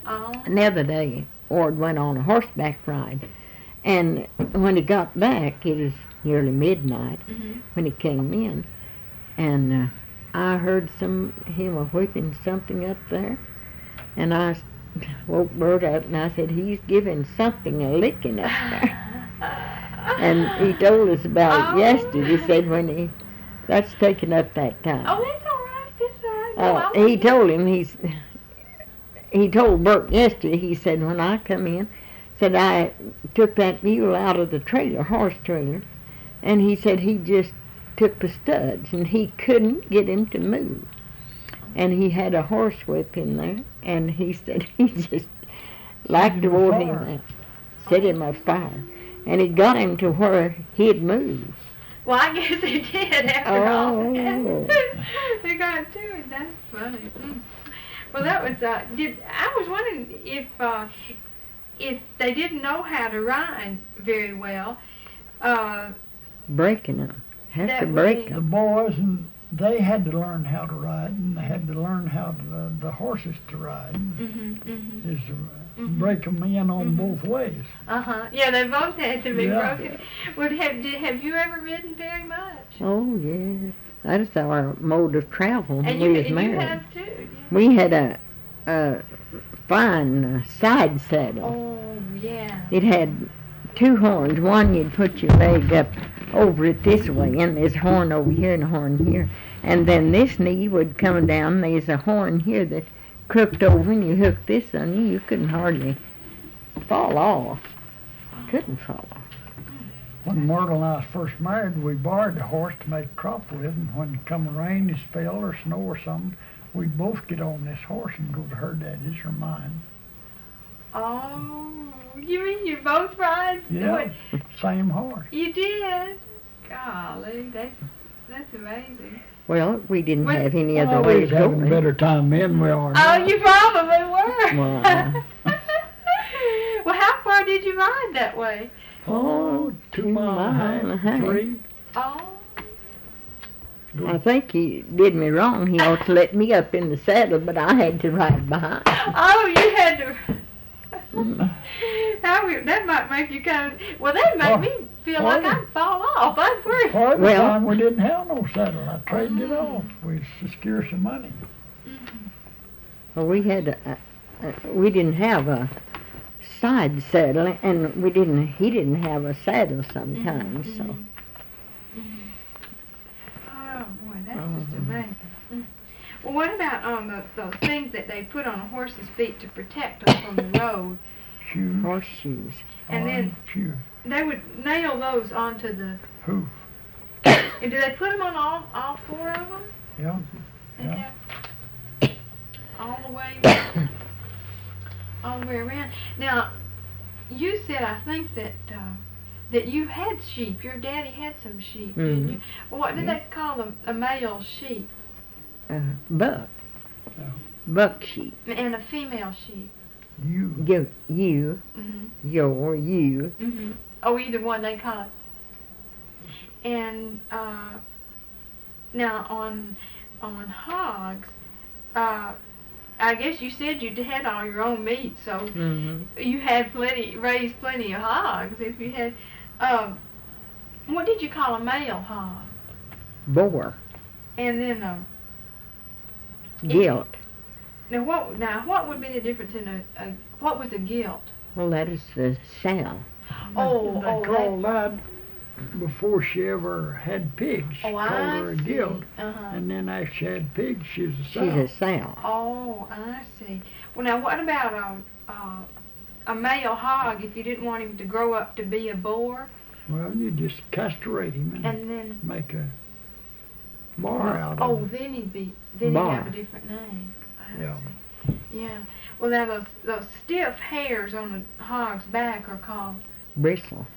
Oh. And the other day, Ward went on a horseback ride, and when he got back, it was nearly midnight when he came in, and I heard him whipping something up there, and I woke Bert up and I said, he's giving something a licking up there. And he told us about it yesterday. He said that's taking up that time. Oh, that's all right. That's all right. He told him, he told Bert yesterday, he said, when I come in, said I took that mule out of the trailer, horse trailer, and he said he just took the studs and he couldn't get him to move. And he had a horsewhip in there, and he said he just liked to hold him there, set him afire. And it got him to where he'd move. Well, I guess it did after all. It got to it. That's funny. Well, that was. I was wondering if they didn't know how to ride very well. Breaking them. Have to break them. The boys, and they had to learn how to ride, and they had to learn how the horses to ride. Is break them in on both ways. Yeah, they both had to be broken. Well, have you ever ridden very much? Oh, yes. That's our mode of travel when and we was you married. have too. Yeah. We had a fine side saddle. Oh, yeah. It had two horns. One, you'd put your leg up over it this way, and there's a horn over here and a horn here. And then this knee would come down. There's a horn here that crooked over, and you hooked this on you. You couldn't hardly fall off. Couldn't fall off. When Myrtle and I was first married, we borrowed a horse to make crop with, and when come rain, or spell, or snow or something, we'd both get on this horse and go to her daddy's or mine. Oh, you mean you both ride? Yeah, same horse. You did? Golly, that's amazing. Well, we didn't have any other way of going. Having a better time then we are now. Oh, you probably were. Well, well, how far did you ride that way? Oh, 2 miles and a half, 3. Oh. I think he did me wrong. He ought to let me up in the saddle, but I had to ride behind. Oh, you had to. That might make you kind of. Well, that made me feel like I'd fall off. I'd worry. Part of the time we didn't have no saddle. I traded it off. We secured some money. Well, we didn't have a side saddle, and he didn't have a saddle sometimes, so. Oh, boy, that's just amazing. Well, what about those things that they put on a horse's feet to protect them from the road? Shoes. Horseshoes. And then they would nail those onto the hoof. And do they put them on all 4 of them? Yeah. Yeah. All the way around. Now, you said, I think that you had sheep. Your daddy had some sheep, didn't you? Well, what did they call them? A male sheep? Buck. Yeah. Buck sheep. And a female sheep? You. You. Oh, either one they call it. And now on hogs, I guess you said you had all your own meat, so you had raised plenty of hogs. If you had, what did you call a male hog? Boar. And then Gilt. Now what would be the difference in what was a gilt? Well, that is the sow. They called that before she ever had pigs. Oh, called her a gilt. Uh-huh. And then after she had pigs, she was a sow. She's a sow. Oh, I see. Well, now what about a male hog if you didn't want him to grow up to be a boar? Well, you just castrate him and then make a bar out of him. Oh, then he'd have a different name. I see. Yeah. Well, now those stiff hairs on a hog's back are called bristle.